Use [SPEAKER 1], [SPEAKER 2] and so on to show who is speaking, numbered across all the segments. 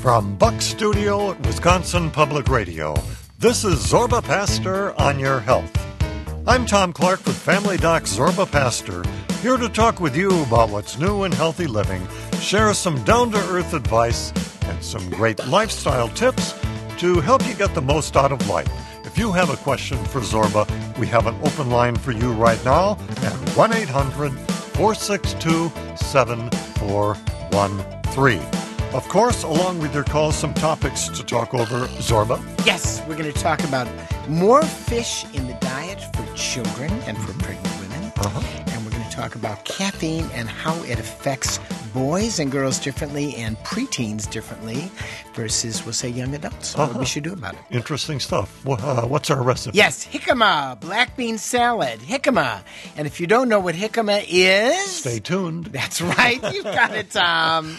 [SPEAKER 1] From Buck Studio at Wisconsin Public Radio, this is Zorba Pastor on Your Health. I'm Tom Clark with Family Doc Zorba Pastor, here to talk with you about what's new in healthy living, share some down-to-earth advice, and some great lifestyle tips to help you get the most out of life. If you have a question for Zorba, we have an open line for you right now at 1-800-462-7413. Of course, along with your calls, some topics to talk over. Zorba?
[SPEAKER 2] Yes, we're going to talk about more fish in the diet for children and for pregnant women. And we're going to talk about caffeine and how it affects boys and girls differently and preteens differently versus, we'll say, young adults. What we should do about it.
[SPEAKER 1] Interesting stuff. What's our recipe?
[SPEAKER 2] Yes, jicama, black bean salad, jicama. And if you don't know what jicama is...
[SPEAKER 1] Stay tuned.
[SPEAKER 2] That's right. You've got it, Tom.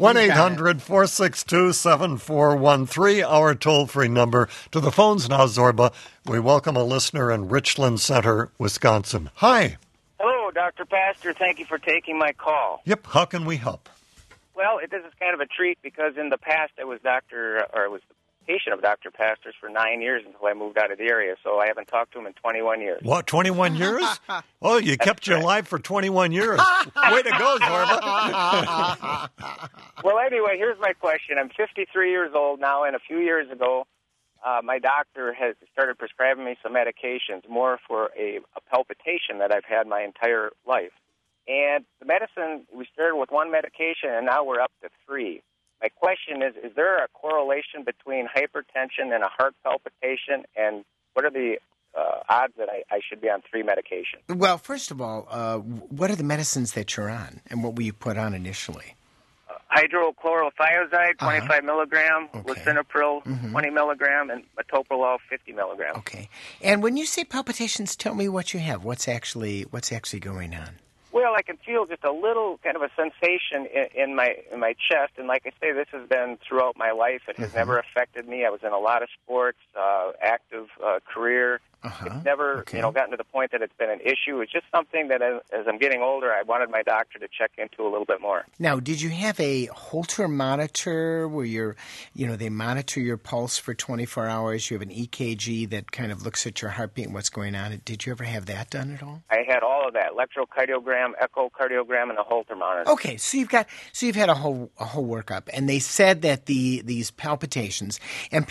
[SPEAKER 1] 1-800-462-7413, our toll-free number. To the phones now, Zorba. We welcome a listener in Richland Center, Wisconsin. Hi.
[SPEAKER 3] Hello, Dr. Pastor. Thank you for taking my call.
[SPEAKER 1] Yep, how can we help?
[SPEAKER 3] Well, this is kind of a treat because in the past I was the patient of Dr. Pastor's for 9 years until I moved out of the area, so I haven't talked to him in 21 years.
[SPEAKER 1] What, 21 years? Oh, you kept your life for 21 years. Way to go, Zorba.
[SPEAKER 3] Well, anyway, here's my question. I'm 53 years old now, and a few years ago, my doctor has started prescribing me some medications, more for a palpitation that I've had my entire life. And the medicine, we started with one medication, and now we're up to 3. My question is there a correlation between hypertension and a heart palpitation, and what are the odds that I should be on 3 medications?
[SPEAKER 2] Well, first of all, what are the medicines that you're on, and what were you put on initially?
[SPEAKER 3] Hydrochlorothiazide, 25 milligram, lisinopril, 20 milligram, and metoprolol, 50 milligram.
[SPEAKER 2] Okay. And when you say palpitations, tell me what you have. What's actually going on?
[SPEAKER 3] Well, I can feel just a little kind of a sensation in my chest, and like I say, this has been throughout my life. It has never affected me. I was in a lot of sports, active career. It's never, gotten to the point that it's been an issue. It's just something that as I'm getting older, I wanted my doctor to check into a little bit more.
[SPEAKER 2] Now, did you have a Holter monitor where they monitor your pulse for 24 hours? You have an EKG that kind of looks at your heartbeat and what's going on. Did you ever have that done at all?
[SPEAKER 3] I had all of that: electrocardiogram, echocardiogram, and a Holter monitor.
[SPEAKER 2] Okay, so you've had a whole workup, and they said that these palpitations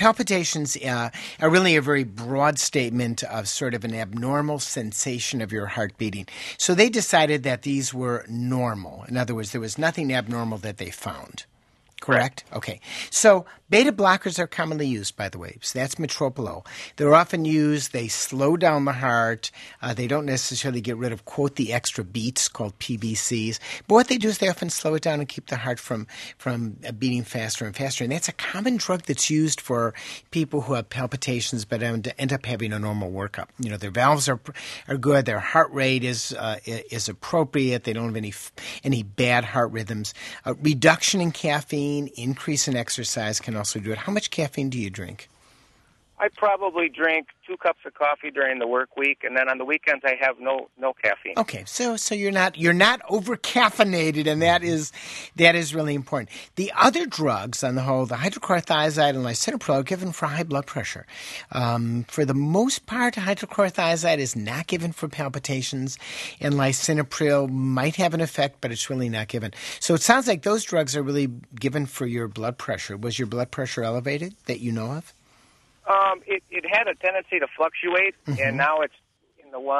[SPEAKER 2] are really a very broad statement of sort of an abnormal sensation of your heart beating. So they decided that these were normal. In other words, there was nothing abnormal that they found. Correct? Okay. So beta blockers are commonly used, by the way. So that's metoprolol. They're often used. They slow down the heart. They don't necessarily get rid of, quote, the extra beats called PVCs. But what they do is they often slow it down and keep the heart from beating faster and faster. And that's a common drug that's used for people who have palpitations but end up having a normal workup. Their valves are good. Their heart rate is appropriate. They don't have any bad heart rhythms. Reduction in caffeine, increase in exercise can also do it. How much caffeine do you drink?
[SPEAKER 3] I probably drink 2 cups of coffee during the work week, and then on the weekends I have no caffeine.
[SPEAKER 2] Okay, so you're not over caffeinated, and that is really important. The other drugs on the whole, the hydrochlorothiazide and lisinopril, are given for high blood pressure. For the most part, hydrochlorothiazide is not given for palpitations, and lisinopril might have an effect, but it's really not given. So it sounds like those drugs are really given for your blood pressure. Was your blood pressure elevated that you know of?
[SPEAKER 3] It had a tendency to fluctuate, and now it's in the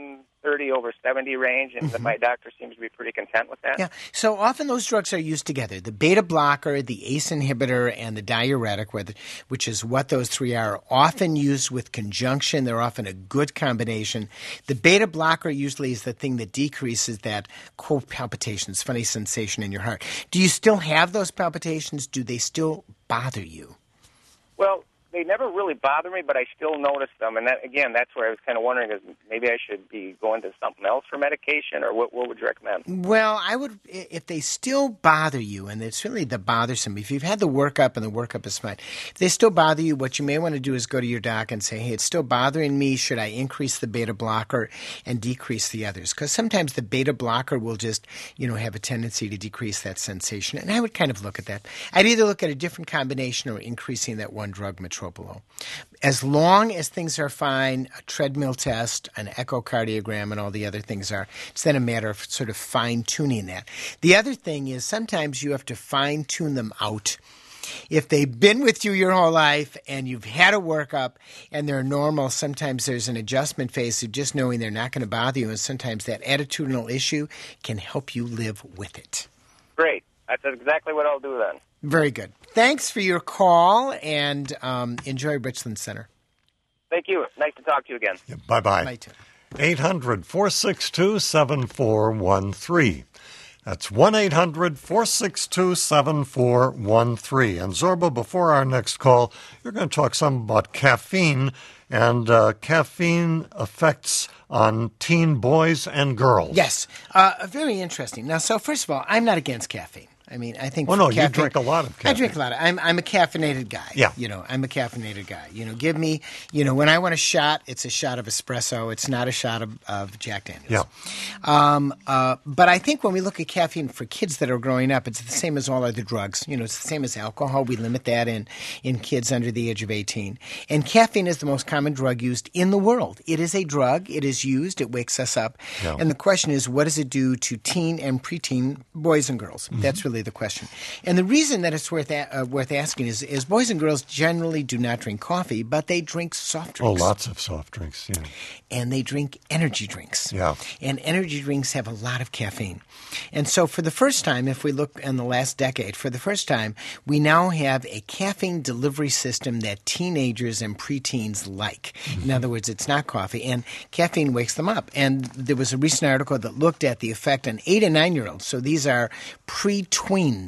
[SPEAKER 3] 130/70 range, and my doctor seems to be pretty content with that.
[SPEAKER 2] Yeah, so often those drugs are used together. The beta blocker, the ACE inhibitor, and the diuretic, which is what those 3 are, often used with conjunction. They're often a good combination. The beta blocker usually is the thing that decreases that, quote, palpitations, funny sensation in your heart. Do you still have those palpitations? Do they still bother you?
[SPEAKER 3] Well, they never really bother me, but I still notice them. And that, again, that's where I was kind of wondering, is maybe I should be going to something else for medication, or what would you recommend?
[SPEAKER 2] Well, I would, if they still bother you, and it's really the bothersome, if you've had the workup and the workup is fine, if they still bother you, what you may want to do is go to your doc and say, hey, it's still bothering me. Should I increase the beta blocker and decrease the others? Because sometimes the beta blocker will just, have a tendency to decrease that sensation. And I would kind of look at that. I'd either look at a different combination or increasing that one drug, metropolol. As long as things are fine, a treadmill test, an echocardiogram, and all the other things are, it's then a matter of sort of fine-tuning that. The other thing is sometimes you have to fine-tune them out. If they've been with you your whole life and you've had a workup and they're normal, sometimes there's an adjustment phase of just knowing they're not going to bother you, and sometimes that attitudinal issue can help you live with it.
[SPEAKER 3] Great. That's exactly what I'll do then.
[SPEAKER 2] Very good. Thanks for your call, and enjoy Richland Center.
[SPEAKER 3] Thank you. Nice to talk to you again.
[SPEAKER 1] Yeah, bye-bye.
[SPEAKER 2] Bye, too.
[SPEAKER 1] 800-462-7413. That's 1-800-462-7413. And Zorba, before our next call, you're going to talk some about caffeine and caffeine effects on teen boys and girls.
[SPEAKER 2] Yes. Very interesting. Now, so first of all, I'm not against caffeine. I mean, I think.
[SPEAKER 1] Oh no,
[SPEAKER 2] caffeine,
[SPEAKER 1] you drink a lot of caffeine.
[SPEAKER 2] I drink a lot. I'm a caffeinated guy.
[SPEAKER 1] Yeah.
[SPEAKER 2] I'm a caffeinated guy. Give me, when I want a shot, it's a shot of espresso. It's not a shot of Jack Daniels.
[SPEAKER 1] Yeah.
[SPEAKER 2] But I think when we look at caffeine for kids that are growing up, it's the same as all other drugs. It's the same as alcohol. We limit that in kids under the age of 18. And caffeine is the most common drug used in the world. It is a drug. It is used. It wakes us up.
[SPEAKER 1] Yeah.
[SPEAKER 2] And the question is, what does it do to teen and preteen boys and girls? Mm-hmm. That's really the question. And the reason that it's worth asking is boys and girls generally do not drink coffee, but they drink soft drinks.
[SPEAKER 1] Oh, lots of soft drinks, yeah.
[SPEAKER 2] And they drink energy drinks.
[SPEAKER 1] Yeah.
[SPEAKER 2] And energy drinks have a lot of caffeine. And so for the first time, if we look in the last decade, for the first time, we now have a caffeine delivery system that teenagers and preteens like. Mm-hmm. In other words, it's not coffee. And caffeine wakes them up. And there was a recent article that looked at the effect on 8 and 9-year-olds. So these are pre-tweens.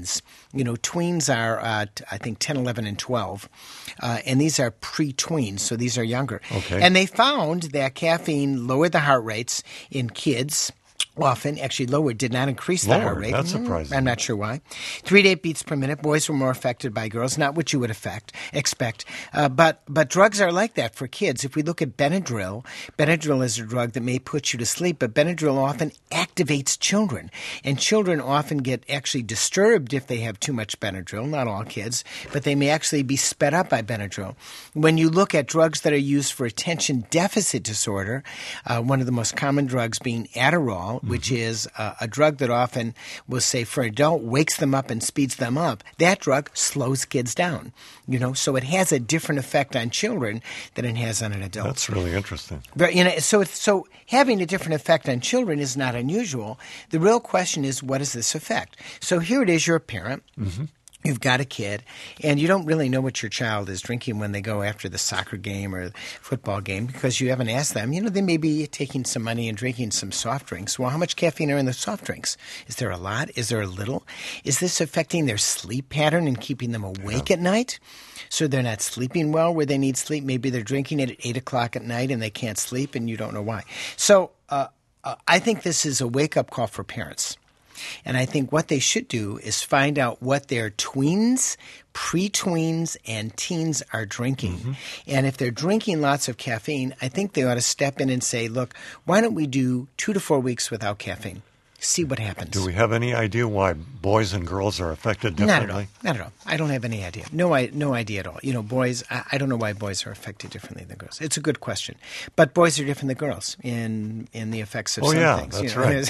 [SPEAKER 2] Tweens are, I think, 10, 11, and 12. And these are pre-tweens, so these are younger.
[SPEAKER 1] Okay.
[SPEAKER 2] And they found that caffeine lowered the heart rates in kids. Often, actually lowered, did not increase the heart rate.
[SPEAKER 1] That's surprising.
[SPEAKER 2] I'm not sure why. 3 to 8 beats per minute. Boys were more affected by girls, not what you would expect. But drugs are like that for kids. If we look at Benadryl is a drug that may put you to sleep, but Benadryl often activates children. And children often get actually disturbed if they have too much Benadryl. Not all kids, but they may actually be sped up by Benadryl. When you look at drugs that are used for attention deficit disorder, one of the most common drugs being Adderall, which is a drug that often will say for an adult wakes them up and speeds them up. That drug slows kids down, so it has a different effect on children than it has on an adult.
[SPEAKER 1] That's really interesting.
[SPEAKER 2] But, so having a different effect on children is not unusual. The real question is, what is this effect? So here it is, you're a parent. Mm-hmm. You've got a kid, and you don't really know what your child is drinking when they go after the soccer game or football game because you haven't asked them. They may be taking some money and drinking some soft drinks. Well, how much caffeine are in the soft drinks? Is there a lot? Is there a little? Is this affecting their sleep pattern and keeping them awake at night? So they're not sleeping well where they need sleep. Maybe they're drinking it at 8 o'clock at night and they can't sleep and you don't know why. So I think this is a wake-up call for parents. And I think what they should do is find out what their tweens, pre-tweens, and teens are drinking. Mm-hmm. And if they're drinking lots of caffeine, I think they ought to step in and say, look, why don't we do 2 to 4 weeks without caffeine? See what happens.
[SPEAKER 1] Do we have any idea why boys and girls are affected differently?
[SPEAKER 2] Not at all. I don't have any idea. No idea at all. Boys, I don't know why boys are affected differently than girls. It's a good question. But boys are different than girls in the effects of some things.
[SPEAKER 1] That's right.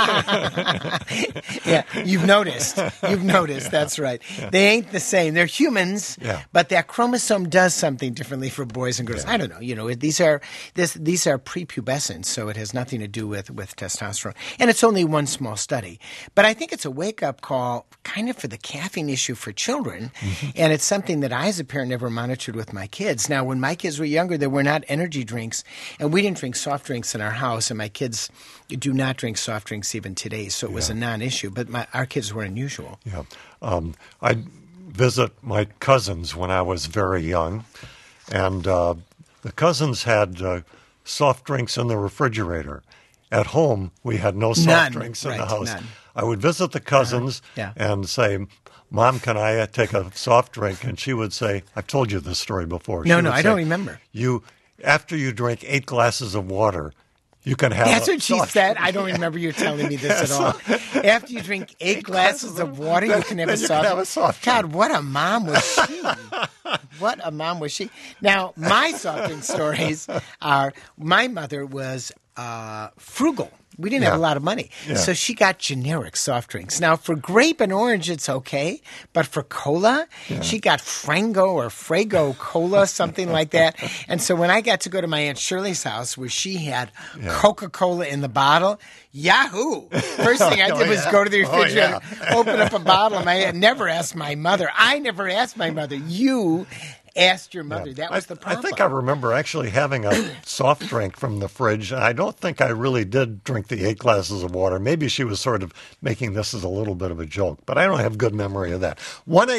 [SPEAKER 2] Yeah, you've noticed. That's right. Yeah. They ain't the same. They're humans, but that chromosome does something differently for boys and girls. Yeah. I don't know. These are prepubescent, so it has nothing to do with testosterone. And it's only one small study. But I think it's a wake-up call kind of for the caffeine issue for children, and it's something that I as a parent never monitored with my kids. Now, when my kids were younger, there were not energy drinks, and we didn't drink soft drinks in our house, and my kids do not drink soft drinks even today, so it was a non-issue. But our kids were unusual.
[SPEAKER 1] Yeah. I visit my cousins when I was very young, and the cousins had soft drinks in the refrigerator. At home, we had no soft drinks in the house.
[SPEAKER 2] None.
[SPEAKER 1] I would visit the cousins and say, Mom, can I take a soft drink? And she would say, I've told you this story before.
[SPEAKER 2] No, I don't remember.
[SPEAKER 1] After you drink 8 glasses of water, you can have
[SPEAKER 2] That's what she said. I don't remember you telling me this at all. After you drink 8 glasses of water, you can have a soft drink. God, what a mom was she? What a mom was she? Now, my soft drink stories are, my mother was frugal. We didn't have a lot of money. So she got generic soft drinks. Now, for grape and orange, it's okay. But for cola, she got Frango or Frago Cola, something like that. And so when I got to go to my Aunt Shirley's house where she had Coca-Cola in the bottle, yahoo! First thing I did was go to the refrigerator, open up a bottle, and I had never asked my mother. I never asked my mother. You asked your mother. That was the problem.
[SPEAKER 1] I think I remember actually having a soft drink from the fridge. I don't think I really did drink the 8 glasses of water. Maybe she was sort of making this as a little bit of a joke, but I don't have good memory of that.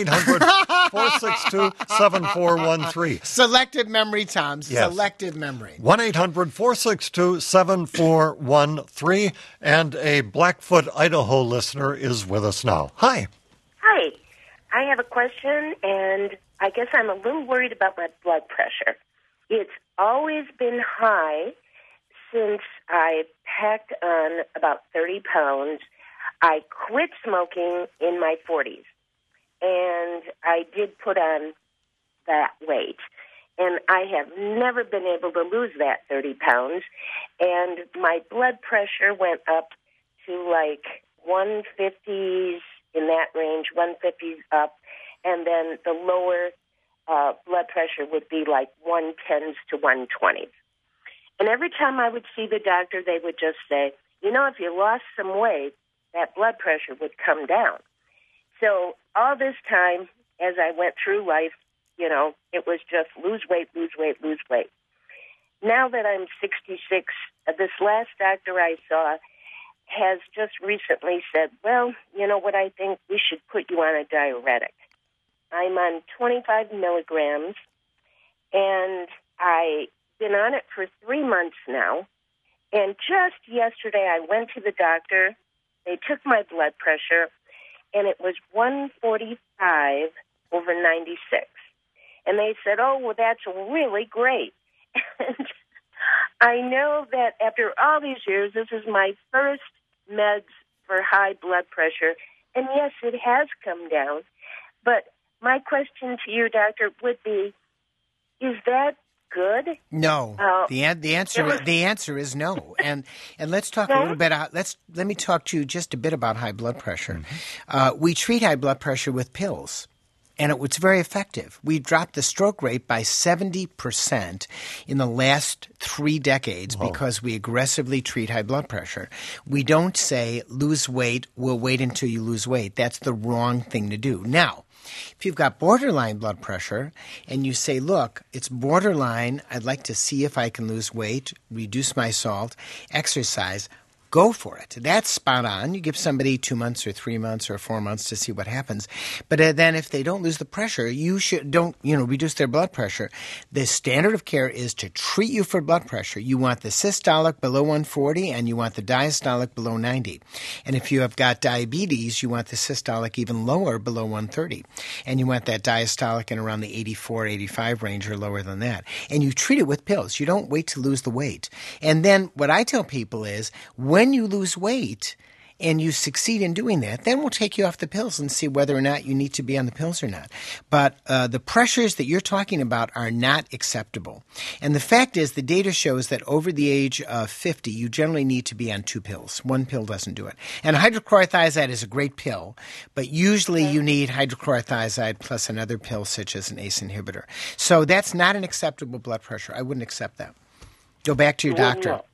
[SPEAKER 1] 1-800-462-7413.
[SPEAKER 2] Selective memory, Tom. Yes. Selective memory.
[SPEAKER 1] 1-800-462-7413. And a Blackfoot, Idaho listener is with us now. Hi.
[SPEAKER 4] Hi. I have a question, and I guess I'm a little worried about my blood pressure. It's always been high since I packed on about 30 pounds. I quit smoking in my 40s, and I did put on that weight. And I have never been able to lose that 30 pounds, and my blood pressure went up to like 150s, in that range, 150s up, and then the lower blood pressure would be like 110s to 120s. And every time I would see the doctor, they would just say, if you lost some weight, that blood pressure would come down. So all this time, as I went through life, it was just lose weight, lose weight, lose weight. Now that I'm 66, this last doctor I saw has just recently said, well, what, I think we should put you on a diuretic. I'm on 25 milligrams, and I've been on it for 3 months now. And just yesterday I went to the doctor. They took my blood pressure, and it was 145/96. And they said, oh, well, that's really great. And I know that after all these years, this is my first meds for high blood pressure. And yes, it has come down. But my question to you, doctor, would be, is that good?
[SPEAKER 2] No. The answer is no. And let's talk a little bit. Let me talk to you just a bit about high blood pressure. We treat high blood pressure with pills. And it's very effective. We dropped the stroke rate by 70% in the last 3 decades because we aggressively treat high blood pressure. We don't say lose weight, we'll wait until you lose weight. That's the wrong thing to do. Now, if you've got borderline blood pressure and you say, look, it's borderline, I'd like to see if I can lose weight, reduce my salt, exercise, go for it. That's spot on. You give somebody 2 months or 3 months or 4 months to see what happens. But then if they don't lose the pressure, you don't reduce their blood pressure. The standard of care is to treat you for blood pressure. You want the systolic below 140 and you want the diastolic below 90. And if you have got diabetes, you want the systolic even lower below 130. And you want that diastolic in around the 84, 85 range or lower than that. And you treat it with pills. You don't wait to lose the weight. And then what I tell people is when you lose weight and you succeed in doing that, then we'll take you off the pills and see whether or not you need to be on the pills or not. But the pressures that you're talking about are not acceptable. And the fact is the data shows that over the age of 50, you generally need to be on 2 pills. 1 pill doesn't do it. And hydrochlorothiazide is a great pill, but usually you need hydrochlorothiazide plus another pill such as an ACE inhibitor. So that's not an acceptable blood pressure. I wouldn't accept that. Go back to your doctor.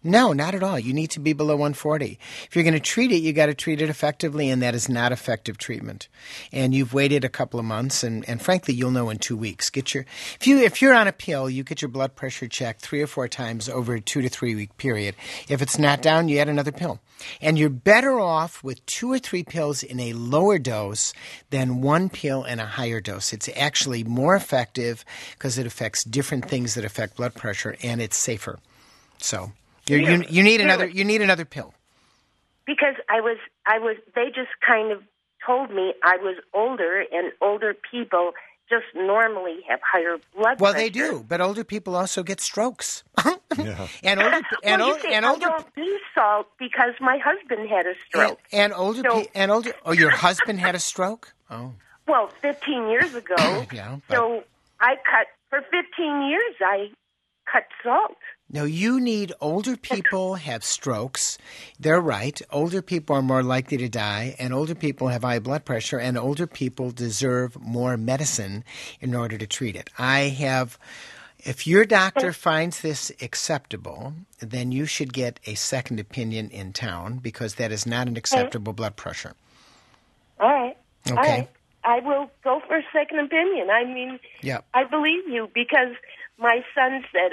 [SPEAKER 2] No, not at all. You need to be below 140. If you're going to treat it, you got to treat it effectively, and that is not effective treatment. And you've waited a couple of months, and frankly, you'll know in 2 weeks. If you're on a pill, you get your blood pressure checked 3 or 4 times over a 2 to 3 week period. If it's not down, you add another pill. And you're better off with 2 or 3 pills in a lower dose than 1 pill in a higher dose. It's actually more effective because it affects different things that affect blood pressure, and it's safer. So you need another pill.
[SPEAKER 4] Because I was. They just kind of told me I was older, and older people just normally have higher blood pressure.
[SPEAKER 2] Well, they do, but older people also get strokes.
[SPEAKER 1] Yeah.
[SPEAKER 4] I don't do salt because my husband had a stroke.
[SPEAKER 2] Your husband had a stroke? Oh.
[SPEAKER 4] Well, 15 years ago.
[SPEAKER 2] Yeah.
[SPEAKER 4] So for 15 years, I cut salt.
[SPEAKER 2] No, you need older people have strokes. They're right. Older people are more likely to die, and older people have high blood pressure, and older people deserve more medicine in order to treat it. If your doctor finds this acceptable, then you should get a second opinion in town because that is not an acceptable blood pressure.
[SPEAKER 4] All right.
[SPEAKER 2] Okay.
[SPEAKER 4] All right. I will go for a second opinion. I mean,
[SPEAKER 2] yep.
[SPEAKER 4] I believe you because my son said,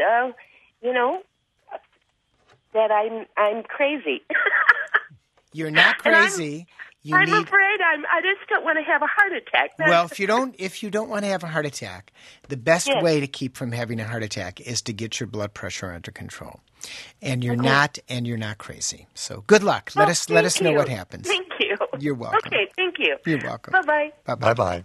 [SPEAKER 4] that I'm crazy.
[SPEAKER 2] You're not crazy.
[SPEAKER 4] I'm afraid I just don't want to have a heart attack.
[SPEAKER 2] Well, if you don't want to have a heart attack, the best way to keep from having a heart attack is to get your blood pressure under control. And you're not crazy. So good luck. Let us know what happens.
[SPEAKER 4] Thank you.
[SPEAKER 2] You're welcome.
[SPEAKER 4] Okay, thank you.
[SPEAKER 2] You're welcome.
[SPEAKER 4] Bye-bye.
[SPEAKER 1] Bye-bye.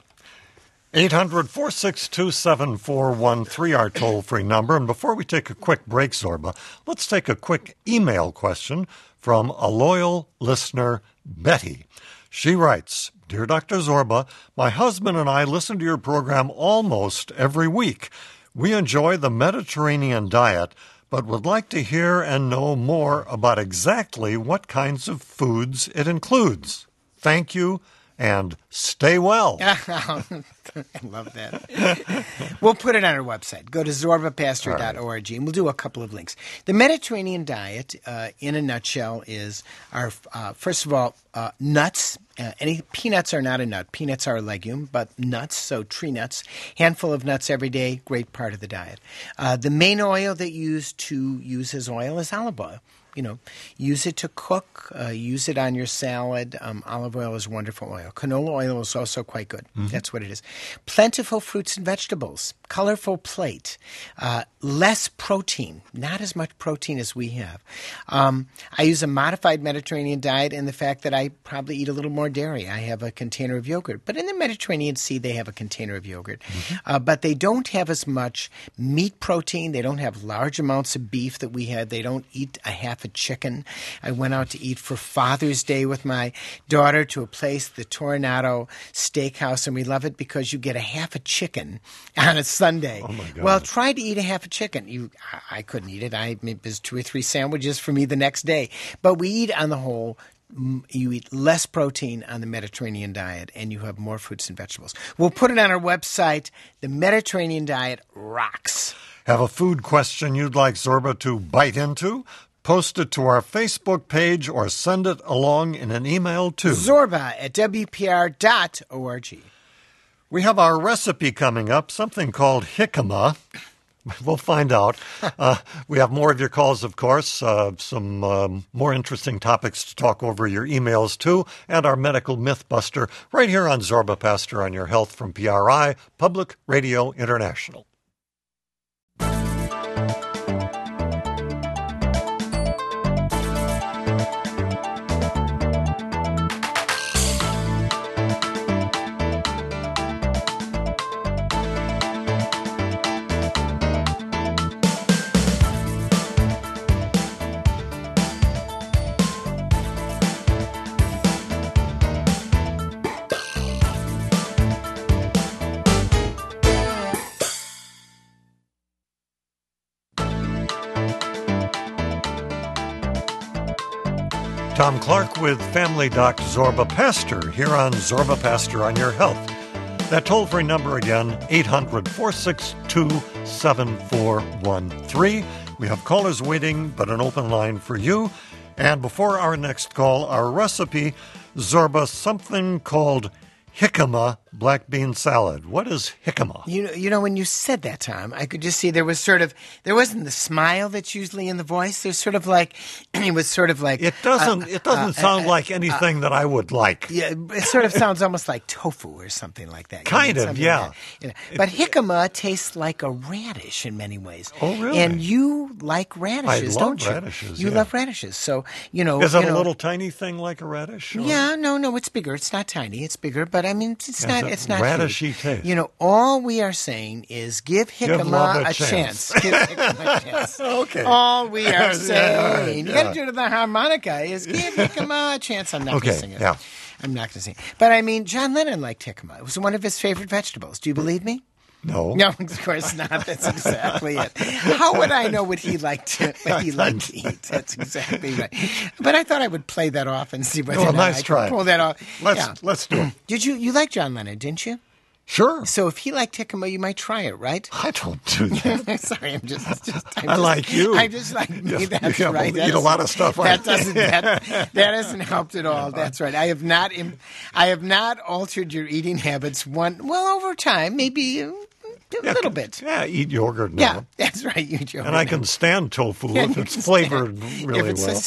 [SPEAKER 1] 800-462-7413, our toll-free number. And before we take a quick break, Zorba, let's take a quick email question from a loyal listener, Betty. She writes, Dear Dr. Zorba, my husband and I listen to your program almost every week. We enjoy the Mediterranean diet, but would like to hear and know more about exactly what kinds of foods it includes. Thank you, and stay well.
[SPEAKER 2] I love that. We'll put it on our website. Go to zorbapastor.org, and we'll do a couple of links. The Mediterranean diet, in a nutshell, is our first of all, nuts. Any peanuts are not a nut. Peanuts are a legume, but nuts, so tree nuts, handful of nuts every day, great part of the diet. The main oil that you use as oil is olive oil. Use it to cook, use it on your salad. Olive oil is wonderful oil. Canola oil is also quite good. Mm-hmm. That's what it is. Plentiful fruits and vegetables. Colorful plate. Less protein. Not as much protein as we have. I use a modified Mediterranean diet in the fact that I probably eat a little more dairy. I have a container of yogurt. But in the Mediterranean Sea, they have a container of yogurt. Mm-hmm. But they don't have as much meat protein. They don't have large amounts of beef that we had. They don't eat a half a chicken. I went out to eat for Father's Day with my daughter to a place, the Toronado Steakhouse, and we love it because you get a half a chicken on a Sunday.
[SPEAKER 1] Oh my God.
[SPEAKER 2] Well, try to eat a half a chicken. I couldn't eat it. It was 2 or 3 sandwiches for me the next day. But we eat on the whole. You eat less protein on the Mediterranean diet, and you have more fruits and vegetables. We'll put it on our website. The Mediterranean diet rocks.
[SPEAKER 1] Have a food question you'd like Zorba to bite into? Post it to our Facebook page or send it along in an email to
[SPEAKER 2] zorba@wpr.org.
[SPEAKER 1] We have our recipe coming up, something called jicama. We'll find out. We have more of your calls, of course, some more interesting topics to talk over your emails, too, and our medical myth buster right here on Zorba Pastor on Your Health from PRI, Public Radio International. Tom Clark with Family Doc Zorba Pastor here on Zorba Pastor on Your Health. That toll-free number again, 800-462-7413. We have callers waiting, but an open line for you. And before our next call, our recipe, Zorba, something called jicama black bean salad. What is jicama?
[SPEAKER 2] You know, when you said that, Tom, I could just see there wasn't the smile that's usually in the voice. There's sort of like, it was sort of like.
[SPEAKER 1] It doesn't sound like anything that I would like.
[SPEAKER 2] Yeah, it sort of sounds almost like tofu or something like that.
[SPEAKER 1] Kind of, yeah.
[SPEAKER 2] But jicama tastes like a radish in many ways.
[SPEAKER 1] Oh, really?
[SPEAKER 2] And you like radishes, don't you?
[SPEAKER 1] I love radishes,
[SPEAKER 2] You
[SPEAKER 1] yeah.
[SPEAKER 2] love radishes. So,
[SPEAKER 1] Is it a little tiny thing like a radish? Or?
[SPEAKER 2] Yeah, no, it's bigger. It's not tiny. It's bigger, but I mean, it's not
[SPEAKER 1] radishy
[SPEAKER 2] huge.
[SPEAKER 1] taste.
[SPEAKER 2] All we are saying is give jicama a chance. Give jicama a chance.
[SPEAKER 1] Okay.
[SPEAKER 2] All we are saying.
[SPEAKER 1] Yeah.
[SPEAKER 2] You got to do it to the harmonica is give jicama a chance. I'm not going to sing it.
[SPEAKER 1] Yeah.
[SPEAKER 2] I'm not going to sing it. But I mean, John Lennon liked jicama. It was one of his favorite vegetables. Do you believe me?
[SPEAKER 1] No.
[SPEAKER 2] No, of course not. That's exactly it. How would I know what he liked to eat? That's exactly right. But I thought I would play that off and see whether or not I could pull that off.
[SPEAKER 1] Let's do it.
[SPEAKER 2] Did you like John Lennon, didn't you?
[SPEAKER 1] Sure.
[SPEAKER 2] So if he liked jicama, you might try it, right?
[SPEAKER 1] I don't do that.
[SPEAKER 2] Sorry,
[SPEAKER 1] I like you.
[SPEAKER 2] I just like me. That's
[SPEAKER 1] you
[SPEAKER 2] right.
[SPEAKER 1] Eat a lot of stuff.
[SPEAKER 2] That hasn't helped at all. That's right. I have not altered your eating habits over time, maybe a little bit.
[SPEAKER 1] Yeah, eat yogurt now.
[SPEAKER 2] Yeah, that's right. Eat yogurt.
[SPEAKER 1] And I can stand tofu if it's flavored really well.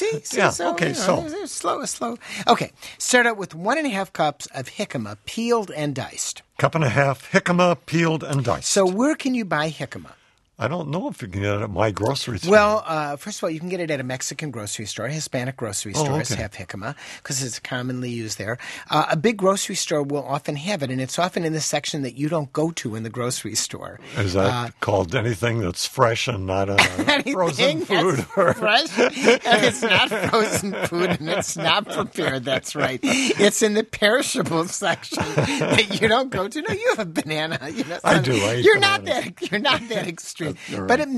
[SPEAKER 2] Slow. Okay, start out with 1.5 cups of jicama, peeled and diced.
[SPEAKER 1] 1.5 cups jicama, peeled and diced.
[SPEAKER 2] So where can you buy jicama?
[SPEAKER 1] I don't know if you can get it at my grocery store.
[SPEAKER 2] Well, first of all, you can get it at a Mexican grocery store. Hispanic grocery stores have jicama because it's commonly used there. A big grocery store will often have it, and it's often in the section that you don't go to in the grocery store.
[SPEAKER 1] Is that called anything that's fresh and not frozen food?
[SPEAKER 2] Fresh, and it's not frozen food, and it's not prepared. That's right. It's in the perishable section that you don't go to. No, you have a banana.
[SPEAKER 1] I do.
[SPEAKER 2] You're not that extreme.
[SPEAKER 1] Right.
[SPEAKER 2] But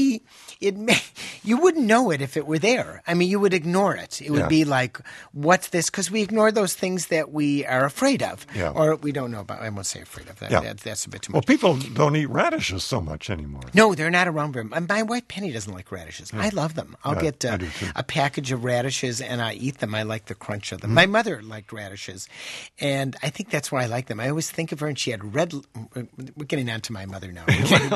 [SPEAKER 2] you wouldn't know it if it were there. I mean, you would ignore it. It would be like, what's this? Because we ignore those things that we are afraid of or we don't know about. I won't say afraid of. That's a bit too much.
[SPEAKER 1] Well, people don't eat radishes so much anymore.
[SPEAKER 2] No, they're not around very much. My wife Penny doesn't like radishes. I love them. I'll get a package of radishes and I eat them. I like the crunch of them. My mother liked radishes, and I think that's why I like them. I always think of her, and she had red. We're getting on to my mother now.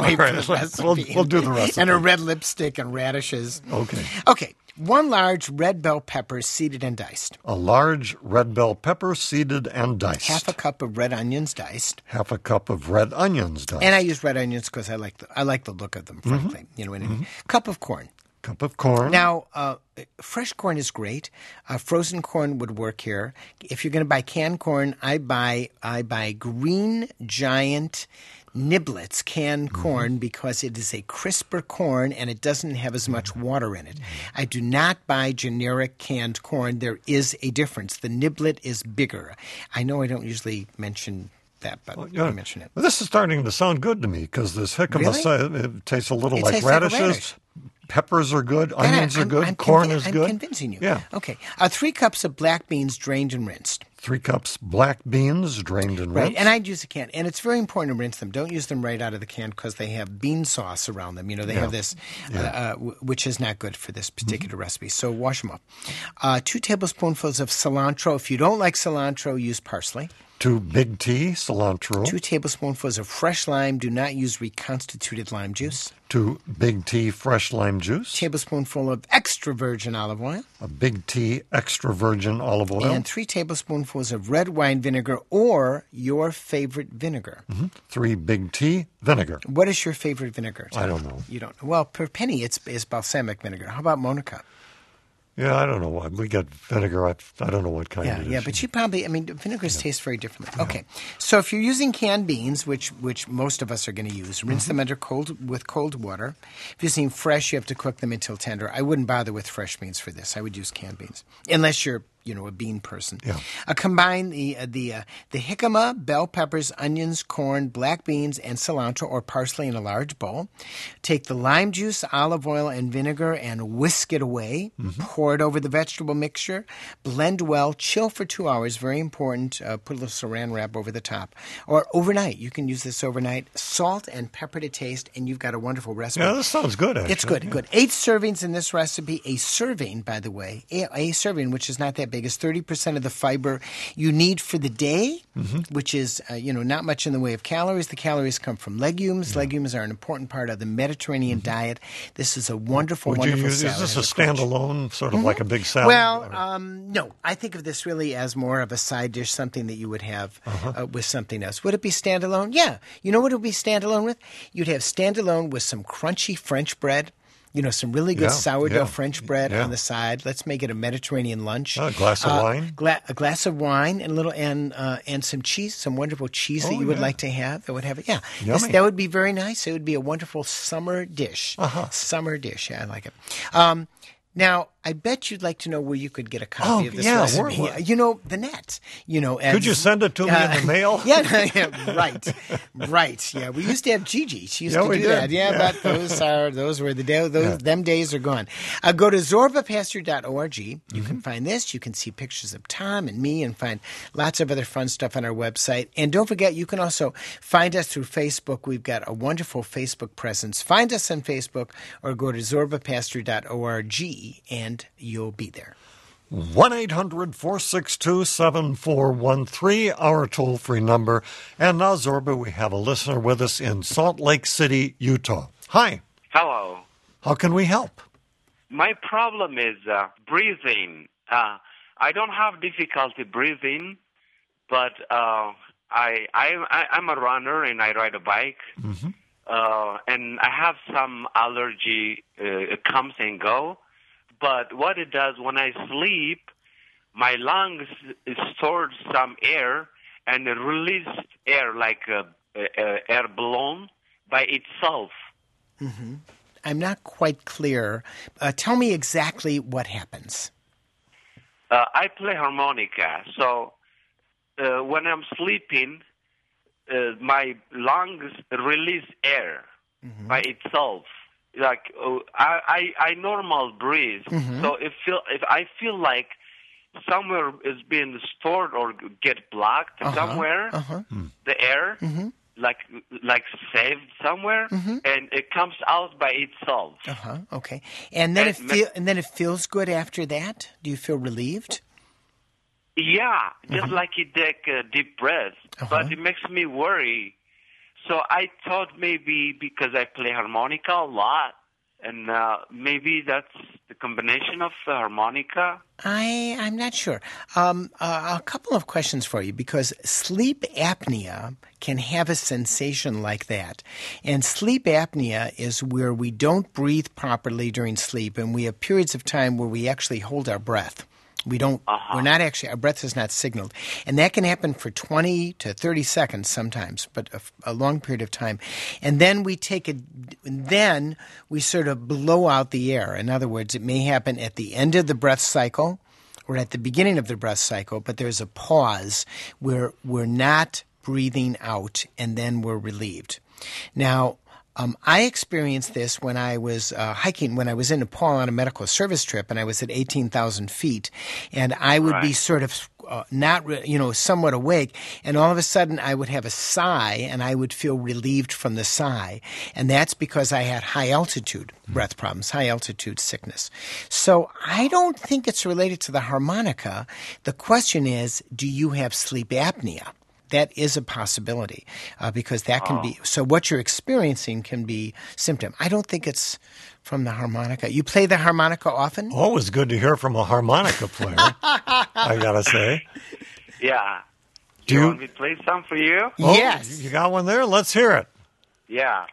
[SPEAKER 1] We'll do the rest.
[SPEAKER 2] And a red lipstick and radishes.
[SPEAKER 1] Okay.
[SPEAKER 2] 1 large red bell pepper seeded and diced.
[SPEAKER 1] A large red bell pepper seeded and diced.
[SPEAKER 2] 1/2 cup of red onions diced.
[SPEAKER 1] 1/2 cup of red onions diced.
[SPEAKER 2] And I use red onions because I like the look of them, frankly. Cup of corn.
[SPEAKER 1] Cup of corn.
[SPEAKER 2] Now, fresh corn is great. Frozen corn would work here. If you're going to buy canned corn, I buy Green Giant Niblets canned corn because it is a crisper corn and it doesn't have as much water in it. I do not buy generic canned corn. There is a difference. The Niblet is bigger. I know I don't usually mention that, but I mention it.
[SPEAKER 1] Well, this is starting to sound good to me because this jicama it tastes a little like radishes.
[SPEAKER 2] Like a radish.
[SPEAKER 1] Peppers are good. Onions are good. Corn is good.
[SPEAKER 2] I'm convincing you.
[SPEAKER 1] Yeah.
[SPEAKER 2] Okay. 3 cups of black beans drained and rinsed.
[SPEAKER 1] 3 cups black beans drained and rinsed.
[SPEAKER 2] Right, and I'd use a can. And it's very important to rinse them. Don't use them right out of the can because they have bean sauce around them. They have this, which is not good for this particular recipe. So wash them up. 2 tablespoonfuls of cilantro. If you don't like cilantro, use parsley.
[SPEAKER 1] 2 big T cilantro.
[SPEAKER 2] 2 tablespoonfuls of fresh lime. Do not use reconstituted lime juice.
[SPEAKER 1] 2 big T fresh lime juice.
[SPEAKER 2] Tablespoonful of extra virgin olive oil.
[SPEAKER 1] A big T extra virgin olive oil.
[SPEAKER 2] And 3 tablespoonfuls of red wine vinegar or your favorite vinegar.
[SPEAKER 1] 3 big T vinegar.
[SPEAKER 2] What is your favorite vinegar?
[SPEAKER 1] I don't know.
[SPEAKER 2] You don't know. Well, per penny, it's balsamic vinegar. How about Monica?
[SPEAKER 1] Yeah, I don't know what. We get vinegar. I don't know what kind it is.
[SPEAKER 2] Yeah, but you probably, vinegars taste very differently. Yeah. Okay, so if you're using canned beans, which most of us are going to use, rinse them with cold water. If you're using fresh, you have to cook them until tender. I wouldn't bother with fresh beans for this. I would use canned beans, unless you're a bean person.
[SPEAKER 1] Yeah.
[SPEAKER 2] Combine the jicama, bell peppers, onions, corn, black beans, and cilantro or parsley in a large bowl. Take the lime juice, olive oil, and vinegar and whisk it away. Pour it over the vegetable mixture. Blend well. Chill for 2 hours. Very important. Put a little saran wrap over the top. Or overnight. You can use this overnight. Salt and pepper to taste, and you've got a wonderful recipe.
[SPEAKER 1] Yeah, this sounds good, actually.
[SPEAKER 2] It's good, good. 8 servings in this recipe. A serving, by the way, a serving, which is not that big, is 30% of the fiber you need for the day, which is, not much in the way of calories. The calories come from legumes. Legumes are an important part of the Mediterranean diet. This is a wonderful, wonderful salad.
[SPEAKER 1] Is this a standalone, sort of like a big salad?
[SPEAKER 2] Well, no. I think of this really as more of a side dish, something that you would have with something else. Would it be standalone? Yeah. You know what it would be standalone with? You'd have standalone with some crunchy French bread. Some really good sourdough French bread on the side. Let's make it a Mediterranean lunch.
[SPEAKER 1] A glass of wine.
[SPEAKER 2] A glass of wine and some cheese, some wonderful cheese that you would like to have. That would have it. Yeah, that would be very nice. It would be a wonderful summer dish. Summer dish. Yeah, I like it. Now, I bet you'd like to know where you could get a copy of this recipe. The net.
[SPEAKER 1] Could you send it to me in the mail?
[SPEAKER 2] Right. Yeah, we used to have Gigi. She used to do that. Yeah, but those were the days. Them days are gone. Go to zorbapastor.org. You can find this. You can see pictures of Tom and me, and find lots of other fun stuff on our website. And don't forget, you can also find us through Facebook. We've got a wonderful Facebook presence. Find us on Facebook, or go to zorbapastor.org. And you'll be there.
[SPEAKER 1] 1-800-462-7413, our toll-free number. And now, Zorba, we have a listener with us in Salt Lake City, Utah. Hi.
[SPEAKER 5] Hello.
[SPEAKER 1] How can we help?
[SPEAKER 5] My problem is breathing. I don't have difficulty breathing, but I'm a runner and I ride a bike. And I have some allergy. It comes and go. But what it does, when I sleep, my lungs store some air and release air like air balloon by itself.
[SPEAKER 2] I'm not quite clear. Tell me exactly what happens.
[SPEAKER 5] I play harmonica, so when I'm sleeping, my lungs release air by itself. Like I normal breathe, so if I feel like somewhere is being stored or get blocked somewhere, the air like saved somewhere, and it comes out by itself.
[SPEAKER 2] Okay, and then it feels good after that. Do you feel relieved?
[SPEAKER 5] Yeah, just like you take a deep breath, but it makes me worry. So I thought maybe because I play harmonica a lot, and maybe that's the combination of the harmonica.
[SPEAKER 2] I'm not sure. A couple of questions for you, because sleep apnea can have a sensation like that. And sleep apnea is where we don't breathe properly during sleep, and we have periods of time where we actually hold our breath. We're not actually, our breath is not signaled. And that can happen for 20 to 30 seconds sometimes, but a long period of time. And then we sort of blow out the air. In other words, it may happen at the end of the breath cycle or at the beginning of the breath cycle, but there's a pause where we're not breathing out and then we're relieved. Now, I experienced this when I was hiking, when I was in Nepal on a medical service trip, and I was at 18,000 feet, and I would be sort of somewhat awake, and all of a sudden I would have a sigh, and I would feel relieved from the sigh, and that's because I had high-altitude breath problems, high-altitude sickness. So I don't think it's related to the harmonica. The question is, do you have sleep apnea? That is a possibility because that can be – so what you're experiencing can be symptom. I don't think it's from the harmonica. You play the harmonica often?
[SPEAKER 1] Always good to hear from a harmonica player, I got to say.
[SPEAKER 5] Yeah. Do you want me to play some for you?
[SPEAKER 1] Oh,
[SPEAKER 2] yes.
[SPEAKER 1] You got one there? Let's hear it.
[SPEAKER 5] Yeah.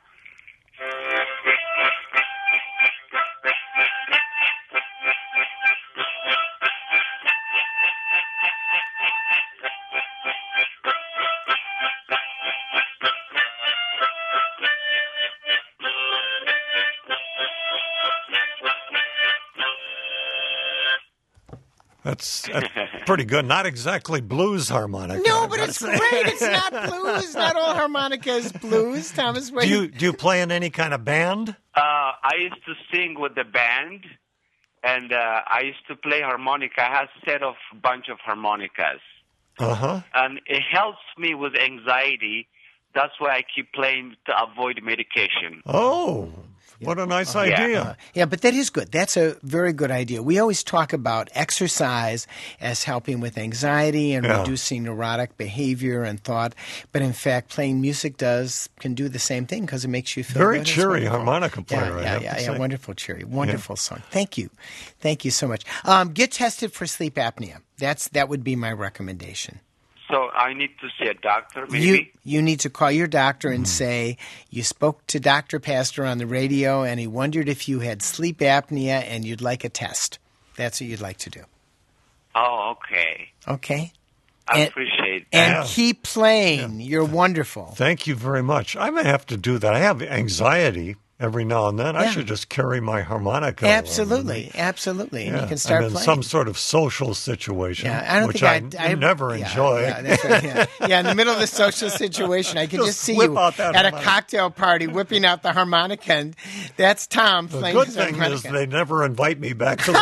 [SPEAKER 1] That's pretty good. Not exactly blues harmonica.
[SPEAKER 2] No, but it's great. It's not blues. Not all harmonica is blues, Thomas.
[SPEAKER 1] Do you play in any kind of band?
[SPEAKER 5] I used to sing with the band, and I used to play harmonica. I have a set of bunch of harmonicas.
[SPEAKER 1] Uh-huh.
[SPEAKER 5] And it helps me with anxiety. That's why I keep playing to avoid medication.
[SPEAKER 1] Oh, what a nice idea.
[SPEAKER 2] Yeah, but that is good. That's a very good idea. We always talk about exercise as helping with anxiety and reducing neurotic behavior and thought. But in fact, playing music can do the same thing because it makes you feel
[SPEAKER 1] very
[SPEAKER 2] good.
[SPEAKER 1] cheery harmonica player.
[SPEAKER 2] Yeah. Wonderful, cheery. Wonderful song. Thank you. Thank you so much. Get tested for sleep apnea. That would be my recommendation.
[SPEAKER 5] So I need to see a doctor, maybe?
[SPEAKER 2] You need to call your doctor and say you spoke to Dr. Pastor on the radio and he wondered if you had sleep apnea and you'd like a test. That's what you'd like to do.
[SPEAKER 5] Oh, okay.
[SPEAKER 2] Okay?
[SPEAKER 5] I appreciate that.
[SPEAKER 2] And keep playing. You're wonderful.
[SPEAKER 1] Thank you very much. I may have to do that. I have anxiety every now and then. I should just carry my harmonica.
[SPEAKER 2] Absolutely. You can start
[SPEAKER 1] I'm in
[SPEAKER 2] playing.
[SPEAKER 1] some sort of social situation,
[SPEAKER 2] which
[SPEAKER 1] I never enjoy.
[SPEAKER 2] Yeah, that's right, in the middle of the social situation, I can just see you at a cocktail party whipping out the harmonica, and that's Tom playing his harmonica.
[SPEAKER 1] The good thing is they never invite me back to the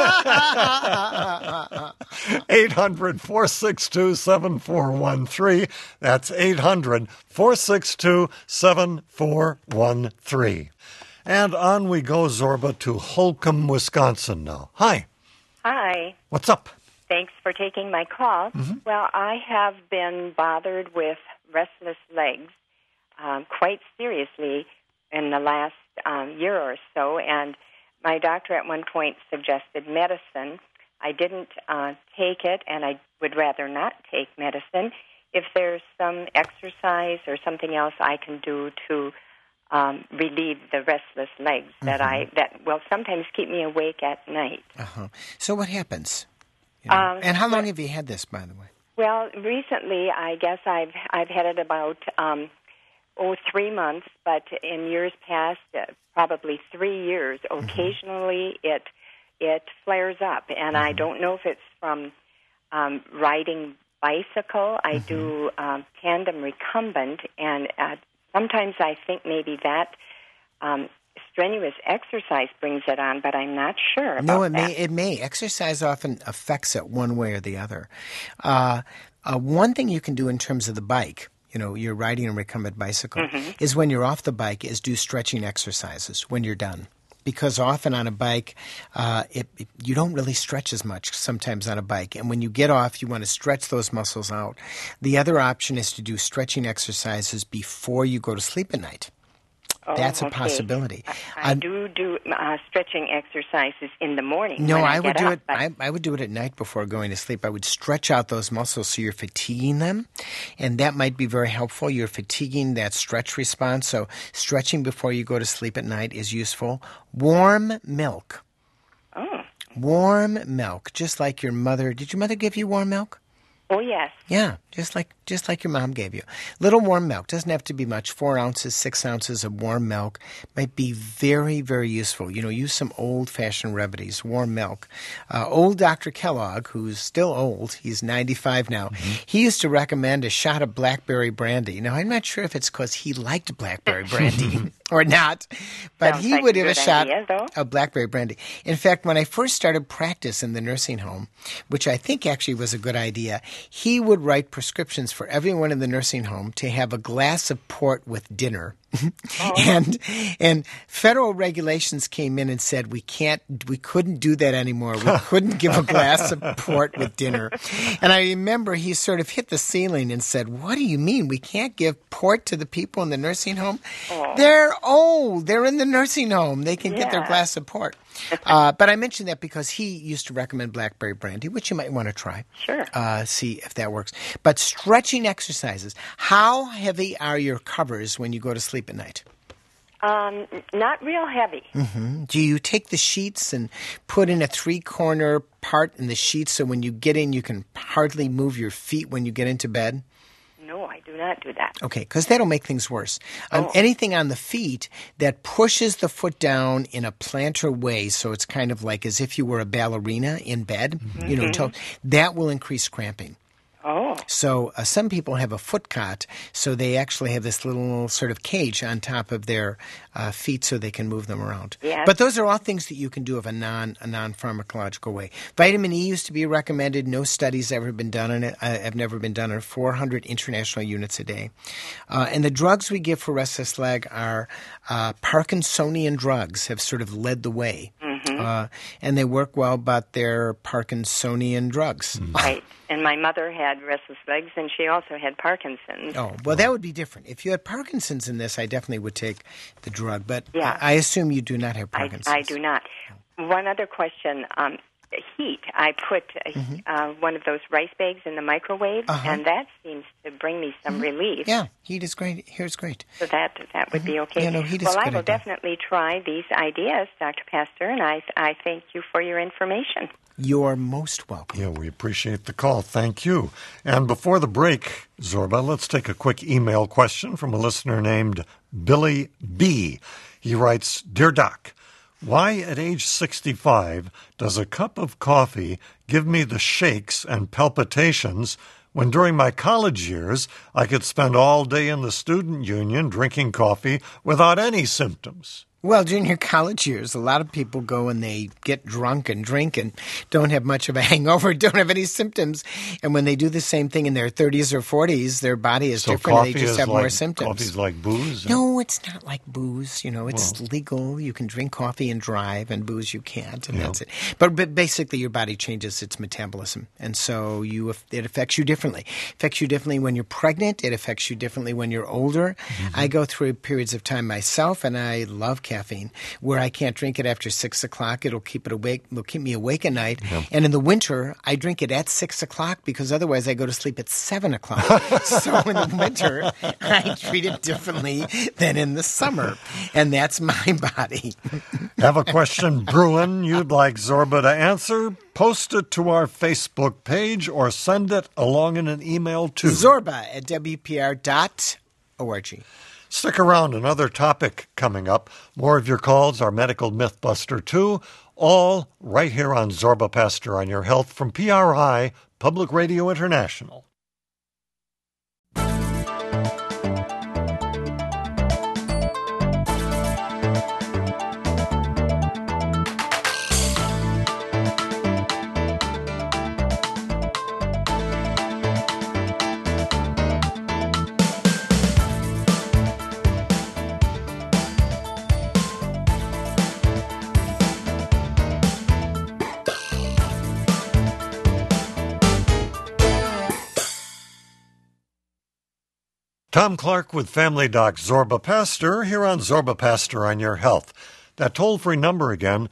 [SPEAKER 1] 800-462-7413. That's 800-462-7413. And on we go, Zorba, to Holcomb, Wisconsin now. Hi.
[SPEAKER 6] Hi.
[SPEAKER 1] What's up?
[SPEAKER 6] Thanks for taking my call. Mm-hmm. Well, I have been bothered with restless legs quite seriously in the last year or so, and my doctor at one point suggested medicine. I didn't take it, and I would rather not take medicine. If there's some exercise or something else I can do to relieve the restless legs that will sometimes keep me awake at night.
[SPEAKER 2] Uh-huh. So what happens? And how long have you had this, by the way?
[SPEAKER 6] Well, recently, I guess I've had it about 3 months, but in years past, probably 3 years. Occasionally, it flares up, and I don't know if it's from riding bicycle. I do tandem recumbent, and sometimes I think maybe that strenuous exercise brings it on, but I'm not sure about that.
[SPEAKER 2] It may. Exercise often affects it one way or the other. One thing you can do in terms of the bike, you're riding a recumbent bicycle, is when you're off the bike is do stretching exercises when you're done. Because often on a bike, you don't really stretch as much sometimes on a bike. And when you get off, you want to stretch those muscles out. The other option is to do stretching exercises before you go to sleep at night. That's a possibility.
[SPEAKER 6] I do stretching exercises in the morning.
[SPEAKER 2] No,
[SPEAKER 6] I
[SPEAKER 2] would do it. I would do it at night before going to sleep. I would stretch out those muscles so you're fatiguing them, and that might be very helpful. You're fatiguing that stretch response, so stretching before you go to sleep at night is useful. Warm milk.
[SPEAKER 6] Oh.
[SPEAKER 2] Warm milk, just like your mother. Did your mother give you warm milk?
[SPEAKER 6] Oh, yes.
[SPEAKER 2] Yeah, just like your mom gave you. Little warm milk. Doesn't have to be much. 4 ounces, 6 ounces of warm milk might be very, very useful. Use some old-fashioned remedies, warm milk. Old Dr. Kellogg, who's still old, he's 95 now, he used to recommend a shot of blackberry brandy. Now, I'm not sure if it's because he liked blackberry brandy or not, but
[SPEAKER 6] Sounds
[SPEAKER 2] he
[SPEAKER 6] like
[SPEAKER 2] would
[SPEAKER 6] a
[SPEAKER 2] have a
[SPEAKER 6] good
[SPEAKER 2] shot
[SPEAKER 6] idea,
[SPEAKER 2] of blackberry brandy. In fact, when I first started practice in the nursing home, which I think actually was a good idea, he would write prescriptions for everyone in the nursing home to have a glass of port with dinner. And federal regulations came in and said we couldn't do that anymore. We couldn't give a glass of port with dinner. And I remember he sort of hit the ceiling and said, "What do you mean we can't give port to the people in the nursing home? They're old. They're in the nursing home. They can get their glass of port." But I mentioned that because he used to recommend blackberry brandy, which you might want to try.
[SPEAKER 6] Sure.
[SPEAKER 2] See if that works. But stretching exercises. How heavy are your covers when you go to sleep at night?
[SPEAKER 6] Not real heavy.
[SPEAKER 2] Mm-hmm. Do you take the sheets and put in a 3-corner part in the sheets so when you get in you can hardly move your feet when you get into bed?
[SPEAKER 6] No, I do not not do that.
[SPEAKER 2] Okay, because that'll make things worse. Anything on the feet that pushes the foot down in a plantar way, so it's kind of like as if you were a ballerina in bed, that will increase cramping.
[SPEAKER 6] Oh.
[SPEAKER 2] So some people have a foot cot, so they actually have this little sort of cage on top of their feet so they can move them around.
[SPEAKER 6] Yes.
[SPEAKER 2] But those are all things that you can do of a non-pharmacological way. Vitamin E used to be recommended. No studies ever been done on it. Have never been done on 400 international units a day. And the drugs we give for restless leg are Parkinsonian drugs have sort of led the way. And they work well, but they're Parkinsonian drugs.
[SPEAKER 6] Right. And my mother had restless legs, and she also had Parkinson's.
[SPEAKER 2] Oh, well, that would be different. If you had Parkinson's in this, I definitely would take the drug. But
[SPEAKER 6] Yeah.
[SPEAKER 2] I assume you do not have Parkinson's.
[SPEAKER 6] I do not. One other question. Heat. I put one of those rice bags in the microwave, and that seems to bring me some relief.
[SPEAKER 2] Yeah, heat is great. Here's great.
[SPEAKER 6] So that would be okay.
[SPEAKER 2] Yeah, no, heat is
[SPEAKER 6] well,
[SPEAKER 2] a
[SPEAKER 6] I
[SPEAKER 2] good
[SPEAKER 6] will
[SPEAKER 2] idea.
[SPEAKER 6] definitely try these ideas, Dr. Pastor, and I thank you for your information.
[SPEAKER 2] You're most welcome.
[SPEAKER 1] Yeah, we appreciate the call. Thank you. And before the break, Zorba, let's take a quick email question from a listener named Billy B. He writes, Dear Doc, why at age 65 does a cup of coffee give me the shakes and palpitations when during my college years I could spend all day in the student union drinking coffee without any symptoms?
[SPEAKER 2] Well, during your college years, a lot of people go and they get drunk and drink and don't have much of a hangover, don't have any symptoms. And when they do the same thing in their 30s or 40s, their body is different. They just have more symptoms.
[SPEAKER 1] Coffee's like booze?
[SPEAKER 2] No, it's not like booze. It's legal. You can drink coffee and drive, and booze you can't, and that's it. But basically, your body changes its metabolism, and so it affects you differently. It affects you differently when you're pregnant. It affects you differently when you're older. I go through periods of time myself, and I love caffeine, where I can't drink it after 6 o'clock. It'll keep me awake at night. Yeah. And in the winter, I drink it at 6 o'clock because otherwise I go to sleep at 7 o'clock. So in the winter, I treat it differently than in the summer. And that's my body.
[SPEAKER 1] Have a question brewing you'd like Zorba to answer? Post it to our Facebook page or send it along in an email to
[SPEAKER 2] zorba@wpr.org.
[SPEAKER 1] Stick around, another topic coming up. More of your calls, our Medical Mythbuster 2, all right here on Zorba Pastor on Your Health from PRI, Public Radio International. Tom Clark with Family Doc Zorba Pastor here on Zorba Pastor on Your Health. That toll-free number again,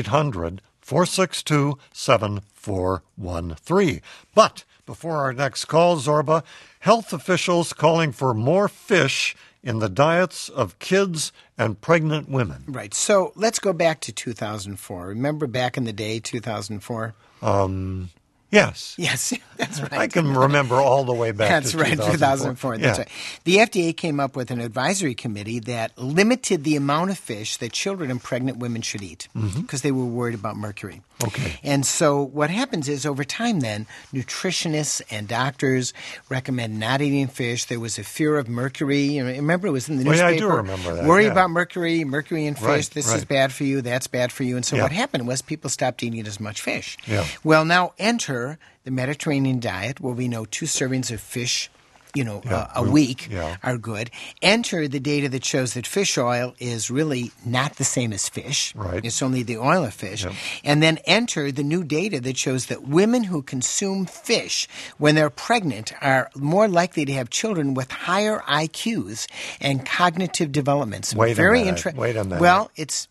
[SPEAKER 1] 800-462-7413. But before our next call, Zorba, health officials calling for more fish in the diets of kids and pregnant women.
[SPEAKER 2] Right. So let's go back to 2004. Remember back in the day, 2004?
[SPEAKER 1] Yes.
[SPEAKER 2] Yes, that's right.
[SPEAKER 1] I can remember all the way back
[SPEAKER 2] to 2004. That's right. The FDA came up with an advisory committee that limited the amount of fish that children and pregnant women should eat because they were worried about mercury.
[SPEAKER 1] Okay.
[SPEAKER 2] And so what happens is over time then, nutritionists and doctors recommend not eating fish. There was a fear of mercury. Remember it was in the newspaper.
[SPEAKER 1] Yeah, I do remember that.
[SPEAKER 2] Worry about mercury in fish.
[SPEAKER 1] Right,
[SPEAKER 2] this is bad for you. That's bad for you. And so what happened was people stopped eating as much fish.
[SPEAKER 1] Yeah.
[SPEAKER 2] Well, now enter the Mediterranean diet where we know 2 servings of fish a week are good. Enter the data that shows that fish oil is really not the same as fish.
[SPEAKER 1] Right.
[SPEAKER 2] It's only the oil of fish.
[SPEAKER 1] Yep.
[SPEAKER 2] And then enter the new data that shows that women who consume fish when they're pregnant are more likely to have children with higher IQs and cognitive developments.
[SPEAKER 1] Wait a minute.
[SPEAKER 2] Well,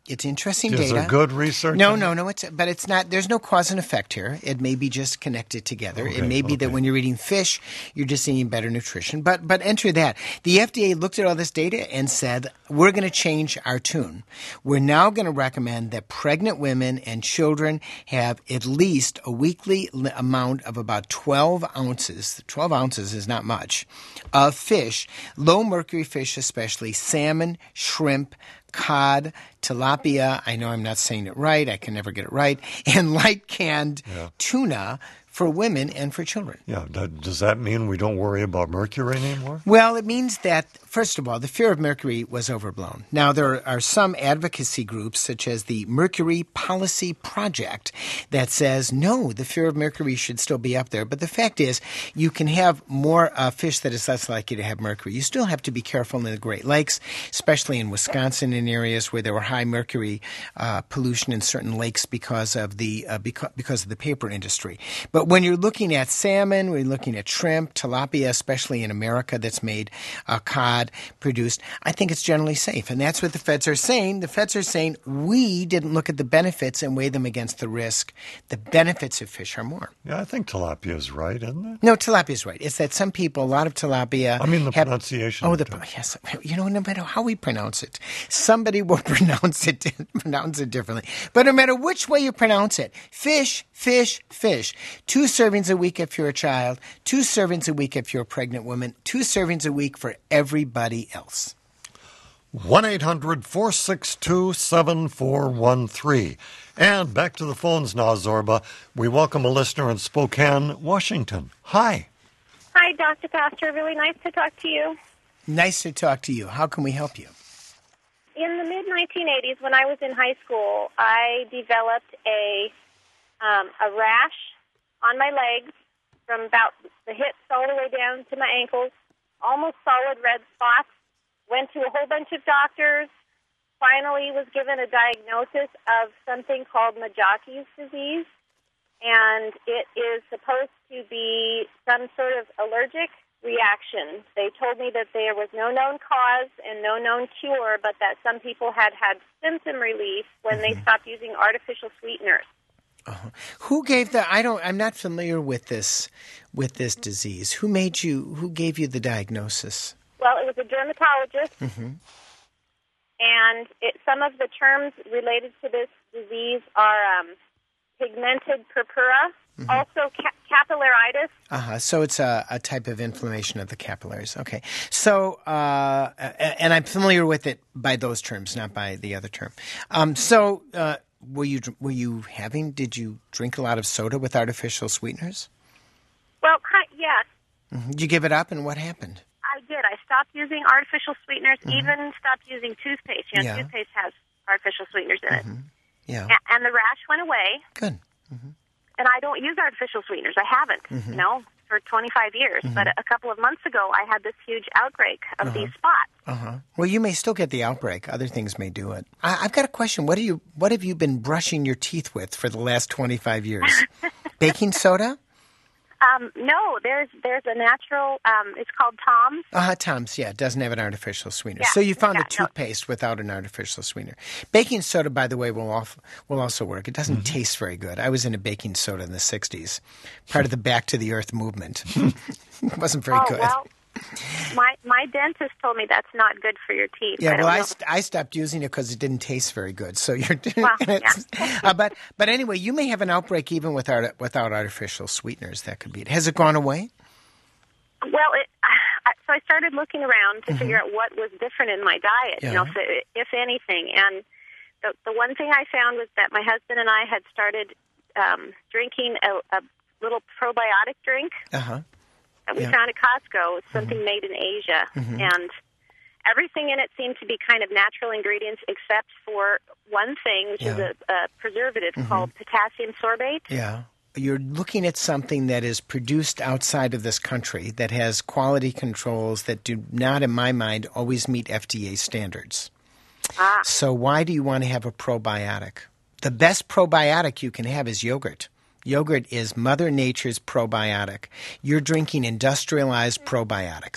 [SPEAKER 2] It's interesting
[SPEAKER 1] Is
[SPEAKER 2] data.
[SPEAKER 1] there good research?
[SPEAKER 2] No. But it's not. There's no cause and effect here. It may be just connected together. It may be that when you're eating fish, you're just eating better nutrition. But enter that. The FDA looked at all this data and said, we're going to change our tune. We're now going to recommend that pregnant women and children have at least a weekly amount of about 12 ounces. 12 ounces is not much of fish, low mercury fish, especially salmon, shrimp, cod, tilapia, I know I'm not saying it right, I can never get it right, and light canned tuna for women and for children.
[SPEAKER 1] Yeah. Does that mean we don't worry about mercury anymore?
[SPEAKER 2] Well, it means that, first of all, the fear of mercury was overblown. Now, there are some advocacy groups, such as the Mercury Policy Project, that says, no, the fear of mercury should still be up there. But the fact is, you can have more fish that is less likely to have mercury. You still have to be careful in the Great Lakes, especially in Wisconsin, in areas where there were high mercury pollution in certain lakes because of the paper industry. But when you're looking at salmon, when you're looking at shrimp, tilapia, especially in America that's made cod produced, I think it's generally safe. And that's what the feds are saying. The feds are saying we didn't look at the benefits and weigh them against the risk. The benefits of fish are more.
[SPEAKER 1] Yeah, I think tilapia is right, isn't it?
[SPEAKER 2] No, tilapia is right. It's that some people, a lot of tilapia.
[SPEAKER 1] I mean the pronunciation.
[SPEAKER 2] Oh, yes. You know, no matter how we pronounce it, somebody will pronounce it differently. But no matter which way you pronounce it, fish, fish, fish. 2 servings a week if you're a child, 2 servings a week if you're a pregnant woman, 2 servings a week for everybody else.
[SPEAKER 1] 1-800-462-7413. And back to the phones now, Zorba. We welcome a listener in Spokane, Washington. Hi.
[SPEAKER 7] Hi, Dr. Pastor. Really nice to talk to you.
[SPEAKER 2] Nice to talk to you. How can we help you?
[SPEAKER 7] In the mid-1980s, when I was in high school, I developed a rash on my legs from about the hips all the way down to my ankles, almost solid red spots. Went to a whole bunch of doctors, finally was given a diagnosis of something called Majaki's disease, and it is supposed to be some sort of allergic reaction. They told me that there was no known cause and no known cure, but that some people had symptom relief when they stopped using artificial sweeteners.
[SPEAKER 2] Who gave I'm not familiar with this disease. Who gave you the diagnosis?
[SPEAKER 7] Well, it was a dermatologist, and some of the terms related to this disease are pigmented purpura, also capillaritis.
[SPEAKER 2] So it's a type of inflammation of the capillaries. Okay. So, and I'm familiar with it by those terms, not by the other term. Did you drink a lot of soda with artificial sweeteners?
[SPEAKER 7] Well, yes.
[SPEAKER 2] Did you give it up, and what happened?
[SPEAKER 7] I did. I stopped using artificial sweeteners, even stopped using toothpaste. Toothpaste has artificial sweeteners in it.
[SPEAKER 2] Yeah.
[SPEAKER 7] And the rash went away.
[SPEAKER 2] Good.
[SPEAKER 7] And I don't use artificial sweeteners. I haven't, for 25 years. But a couple of months ago, I had this huge outbreak of these spots.
[SPEAKER 2] Well, you may still get the outbreak. Other things may do it. I've got a question. What have you been brushing your teeth with for the last 25 years? Baking soda?
[SPEAKER 7] No, there's a natural, it's called Tom's.
[SPEAKER 2] Tom's, yeah. It doesn't have an artificial sweetener. So you found a toothpaste without an artificial sweetener. Baking soda, by the way, will also work. It doesn't taste very good. I was into baking soda in the 60s, part of the Back to the Earth movement. It wasn't very good.
[SPEAKER 7] Well, my dentist told me that's not good for your teeth.
[SPEAKER 2] Yeah, I stopped using it because it didn't taste very good. So you're but anyway, you may have an outbreak even without artificial sweeteners. That could be it. Has it gone away?
[SPEAKER 7] Well, so I started looking around to figure out what was different in my diet, if anything. And the one thing I found was that my husband and I had started drinking a little probiotic drink. That we found at Costco. It's something made in Asia. And everything in it seemed to be kind of natural ingredients except for one thing, which is a preservative called potassium sorbate.
[SPEAKER 2] Yeah. You're looking at something that is produced outside of this country that has quality controls that do not, in my mind, always meet FDA standards. So why do you want to have a probiotic? The best probiotic you can have is yogurt. Yogurt is Mother Nature's probiotic. You're drinking industrialized probiotics.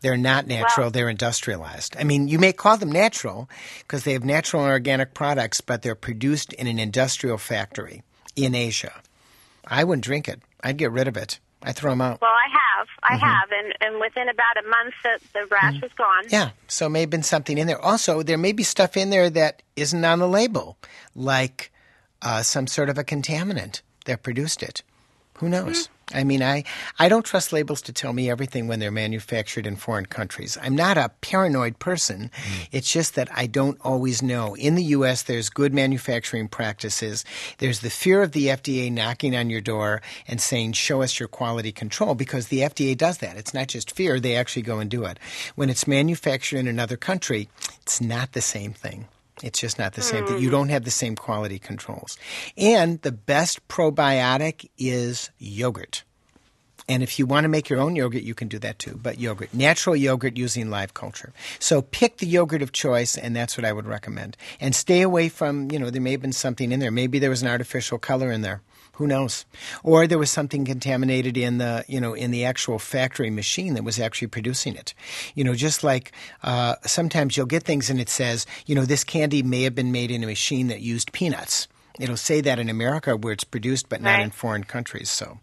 [SPEAKER 2] They're not natural. They're industrialized. I mean, you may call them natural because they have natural and organic products, but they're produced in an industrial factory in Asia. I wouldn't drink it. I'd get rid of it. I'd throw them out.
[SPEAKER 7] Well, I have, and within about a month, the rash is gone.
[SPEAKER 2] Yeah, so may have been something in there. Also, there may be stuff in there that isn't on the label, like some sort of a contaminant that produced it. Who knows? I mean, I don't trust labels to tell me everything when they're manufactured in foreign countries. I'm not a paranoid person. It's just that I don't always know. In the U.S., there's good manufacturing practices. There's the fear of the FDA knocking on your door and saying, show us your quality control, because the FDA does that. It's not just fear. They actually go and do it. When it's manufactured in another country, it's not the same thing. It's just not the same thing. You don't have the same quality controls. And the best probiotic is yogurt. And if you want to make your own yogurt, you can do that too. But yogurt, natural yogurt using live culture. So pick the yogurt of choice, and that's what I would recommend. And stay away from, there may have been something in there. Maybe there was an artificial color in there. Who knows? Or there was something contaminated in the, in the actual factory machine that was actually producing it. Just like sometimes you'll get things and it says, this candy may have been made in a machine that used peanuts. It'll say that in America where it's produced, but not in foreign countries. So,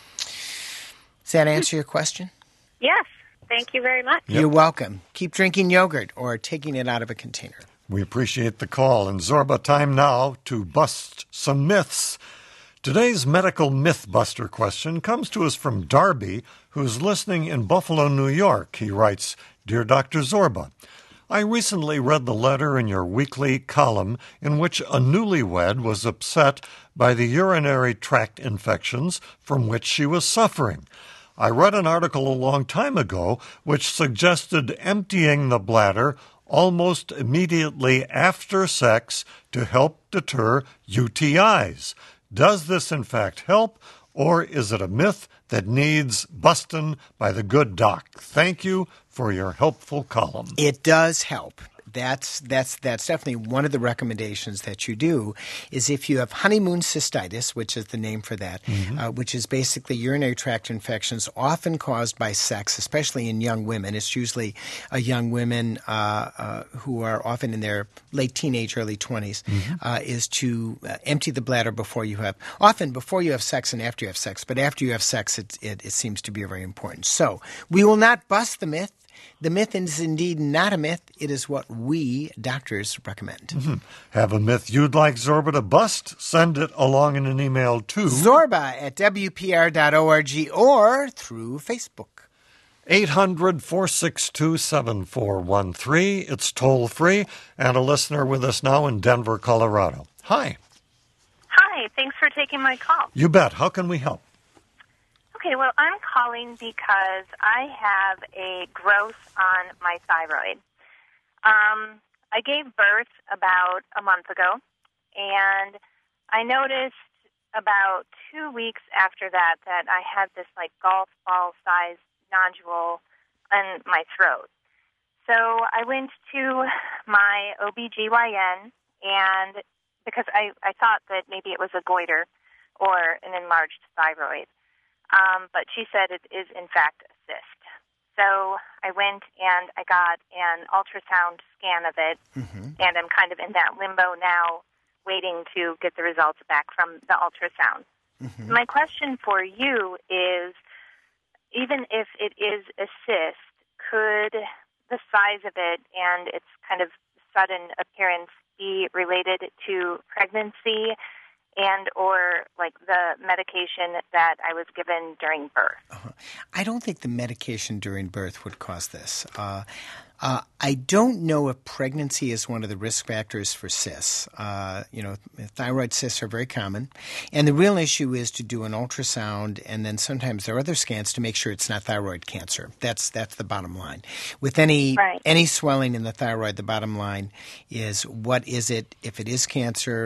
[SPEAKER 2] does that answer your question?
[SPEAKER 7] Yes. Thank you very much.
[SPEAKER 2] You're welcome. Keep drinking yogurt or taking it out of a container.
[SPEAKER 1] We appreciate the call. And Zorba, time now to bust some myths. Today's medical myth-buster question comes to us from Darby, who's listening in Buffalo, New York. He writes, Dear Dr. Zorba, I recently read the letter in your weekly column in which a newlywed was upset by the urinary tract infections from which she was suffering. I read an article a long time ago which suggested emptying the bladder almost immediately after sex to help deter UTIs. Does this in fact help, or is it a myth that needs bustin' by the good doc? Thank you for your helpful column.
[SPEAKER 2] It does help. That's definitely one of the recommendations that you do is if you have honeymoon cystitis, which is the name for that, which is basically urinary tract infections often caused by sex, especially in young women. It's usually young women who are often in their late teenage, early 20s, is to empty the bladder before you have sex and after you have sex. But after you have sex, it seems to be very important. So we will not bust the myth. The myth is indeed not a myth. It is what we doctors recommend.
[SPEAKER 1] Have a myth you'd like Zorba to bust? Send it along in an email to
[SPEAKER 2] zorba@wpr.org or through Facebook.
[SPEAKER 1] 800-462-7413. It's toll free. And a listener with us now in Denver, Colorado. Hi.
[SPEAKER 8] Hi. Thanks for taking my call.
[SPEAKER 1] You bet. How can we help?
[SPEAKER 8] Okay, well, I'm calling because I have a growth on my thyroid. I gave birth about a month ago, and I noticed about 2 weeks after that I had this golf ball-sized nodule in my throat. So I went to my OBGYN, and because I thought that maybe it was a goiter or an enlarged thyroid. But she said it is, in fact, a cyst. So I went and I got an ultrasound scan of it, and I'm kind of in that limbo now, waiting to get the results back from the ultrasound. My question for you is, even if it is a cyst, could the size of it and its kind of sudden appearance be related to pregnancy and or the medication that I was given during birth?
[SPEAKER 2] I don't think the medication during birth would cause this. I don't know if pregnancy is one of the risk factors for cysts. Thyroid cysts are very common. And the real issue is to do an ultrasound, and then sometimes there are other scans to make sure it's not thyroid cancer. That's the bottom line. With any swelling in the thyroid, the bottom line is what is it? If it is cancer,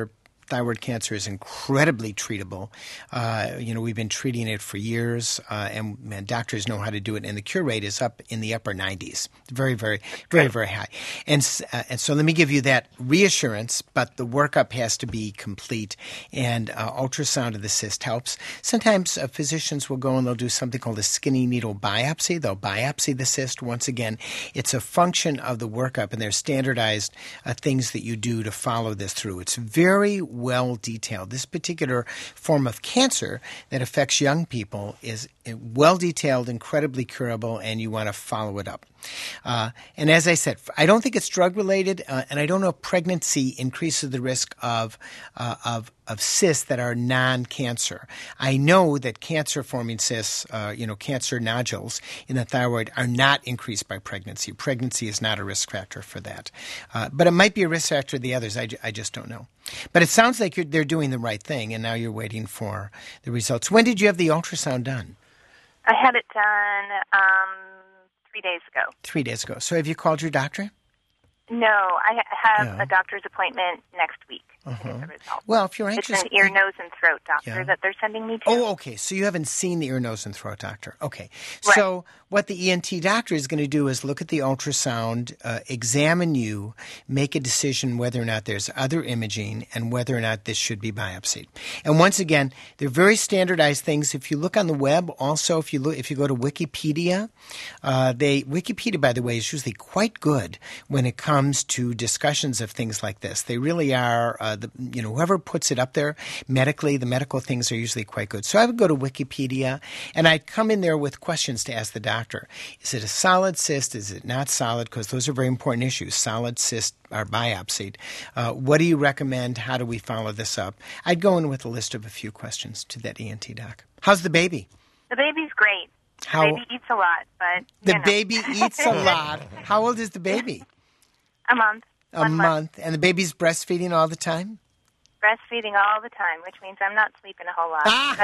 [SPEAKER 2] thyroid cancer is incredibly treatable. We've been treating it for years, and doctors know how to do it, and the cure rate is up in the upper 90s. Very, very, very, very high. And so let me give you that reassurance, but the workup has to be complete, and ultrasound of the cyst helps. Sometimes physicians will go and they'll do something called a skinny needle biopsy. They'll biopsy the cyst. Once again, it's a function of the workup, and there's standardized things that you do to follow this through. It's very well detailed. This particular form of cancer that affects young people is well detailed, incredibly curable, and you want to follow it up. And as I said, I don't think it's drug-related, and I don't know if pregnancy increases the risk of cysts that are non-cancer. I know that cancer-forming cysts, cancer nodules in the thyroid are not increased by pregnancy. Pregnancy is not a risk factor for that. But it might be a risk factor of the others. I just don't know. But it sounds like they're doing the right thing, and now you're waiting for the results. When did you have the ultrasound done?
[SPEAKER 8] I had it done 3 days ago.
[SPEAKER 2] 3 days ago. So have you called your doctor?
[SPEAKER 8] No, I have a doctor's appointment next week to get the results.
[SPEAKER 2] Well, if you're anxious...
[SPEAKER 8] It's an ear, nose, and throat doctor that they're sending me to.
[SPEAKER 2] Oh, okay. So you haven't seen the ear, nose, and throat doctor. Okay.
[SPEAKER 8] Right.
[SPEAKER 2] So what the ENT doctor is going to do is look at the ultrasound, examine you, make a decision whether or not there's other imaging and whether or not this should be biopsied. And once again, they're very standardized things. If you look on the web, also if you go to Wikipedia, Wikipedia, by the way, is usually quite good when it comes to discussions of things like this. They really are, whoever puts it up there medically, the medical things are usually quite good. So I would go to Wikipedia, and I'd come in there with questions to ask the doctor. Is it a solid cyst? Is it not solid? Because those are very important issues. Solid cysts are biopsied. What do you recommend? How do we follow this up? I'd go in with a list of a few questions to that ENT doc. How's the baby?
[SPEAKER 8] The baby's great. The baby eats a lot, but
[SPEAKER 2] the baby eats a lot. How old is the baby?
[SPEAKER 8] A month.
[SPEAKER 2] A month. And the baby's breastfeeding all the time?
[SPEAKER 8] Breastfeeding all the time, which means I'm not sleeping a whole lot.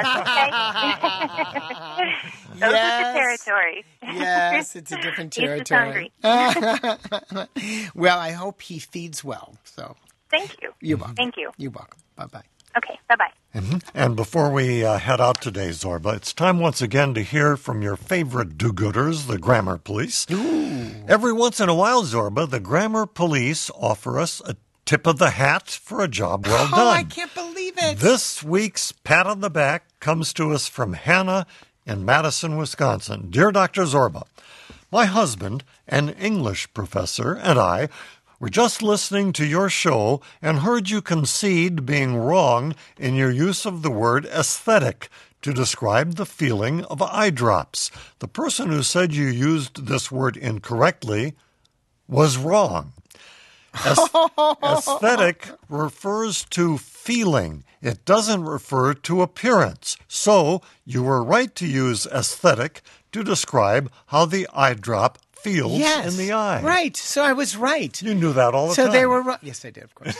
[SPEAKER 8] That's okay. Those are the territory.
[SPEAKER 2] Yes, it's a different territory. Well, I hope he feeds well. So
[SPEAKER 8] thank you.
[SPEAKER 2] You're welcome.
[SPEAKER 8] Thank you.
[SPEAKER 2] You're welcome. Bye-bye.
[SPEAKER 8] Okay, bye-bye.
[SPEAKER 1] Mm-hmm. And before we head out today, Zorba, it's time once again to hear from your favorite do-gooders, the Grammar Police.
[SPEAKER 2] Ooh.
[SPEAKER 1] Every once in a while, Zorba, the Grammar Police offer us a tip of the hat for a job well done.
[SPEAKER 2] Oh, I can't believe it.
[SPEAKER 1] This week's pat on the back comes to us from Hannah in Madison, Wisconsin. Dear Dr. Zorba, my husband, an English professor, and I were just listening to your show and heard you concede being wrong in your use of the word aesthetic to describe the feeling of eye drops. The person who said you used this word incorrectly was wrong. Aesthetic refers to feeling. It doesn't refer to appearance. So you were right to use aesthetic to describe how the eye drop feels in the eye.
[SPEAKER 2] Right. So I was right.
[SPEAKER 1] You knew that all the time.
[SPEAKER 2] So they were right. Yes, I did, of course.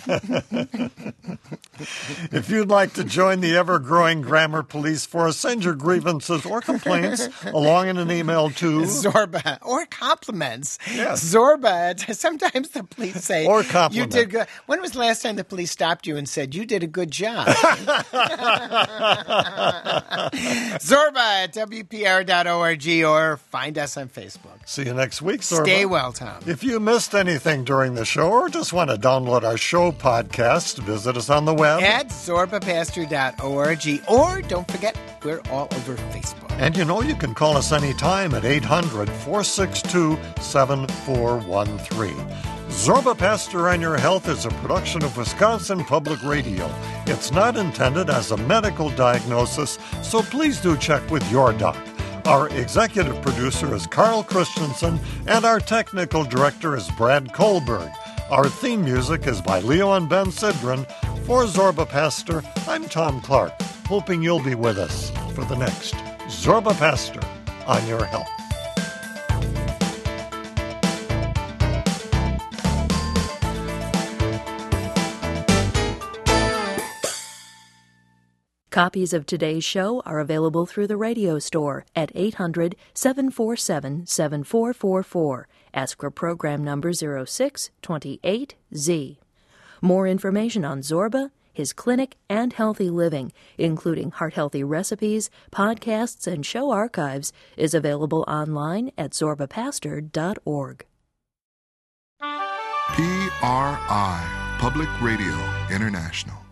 [SPEAKER 1] If you'd like to join the ever-growing Grammar Police Force, send your grievances or complaints along in an email to
[SPEAKER 2] Zorba, or compliments.
[SPEAKER 1] Yes.
[SPEAKER 2] Zorba. Sometimes the police say,
[SPEAKER 1] or compliment.
[SPEAKER 2] You did good. When was the last time the police stopped you and said, you did a good job? Zorba at WPR.org or find us on Facebook.
[SPEAKER 1] See you next week, Zorba.
[SPEAKER 2] Stay well, Tom.
[SPEAKER 1] If you missed anything during the show or just want to download our show podcast, visit us on the web
[SPEAKER 2] at zorbapastor.org, or don't forget, we're all over Facebook.
[SPEAKER 1] And you know you can call us anytime at 800-462-7413. Zorba Pastor on Your Health is a production of Wisconsin Public Radio. It's not intended as a medical diagnosis, so please do check with your doc. Our executive producer is Carl Christensen, and our technical director is Brad Kohlberg. Our theme music is by Leon Ben Sidran. For Zorba Pastor, I'm Tom Clark, hoping you'll be with us for the next Zorba Pastor on Your Health.
[SPEAKER 9] Copies of today's show are available through the radio store at 800-747-7444. Ask for program number 0628Z. More information on Zorba, his clinic, and healthy living, including heart-healthy recipes, podcasts, and show archives, is available online at zorbapastor.org.
[SPEAKER 10] PRI, Public Radio International.